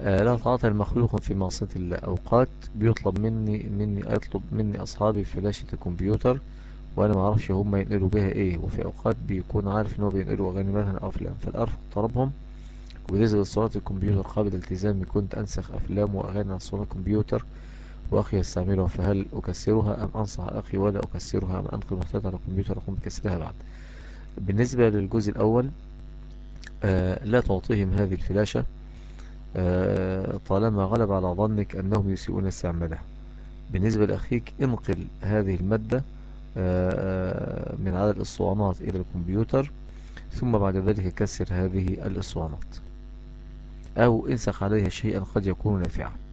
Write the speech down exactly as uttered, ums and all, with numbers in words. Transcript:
آه، لا تعاطي المخلوق في معصية الله. أوقات بيطلب مني مني أطلب مني أصحابي فلاشة الكمبيوتر وأنا ما أعرفش هم ينقلوا بيها إيه، وفي أوقات بيكون عارف إن هو بينقلوا أغاني مثلا أو أفلام، فالأرفض طلبهم. وبالنسبة لصالات الكمبيوتر قابل التزامي، كنت أنسخ أفلام وأغاني عن صالة الكمبيوتر وأخي يستعملها، فهل أكسرها أم أنصح أخي ولا أكسرها أم أنقل محتوى على الكمبيوتر أقوم بكسرها بعد؟ بالنسبة للجزء الأول، آه لا تعطيهم هذه الفلاشة آه طالما غلب على ظنك أنهم يسيئون استعمالها. بالنسبة لأخيك، انقل هذه المادة آه آه، من على الأسطوانات إلى الكمبيوتر، ثم بعد ذلك كسر هذه الأسطوانات أو انسخ عليها شيئا قد يكون نافعا.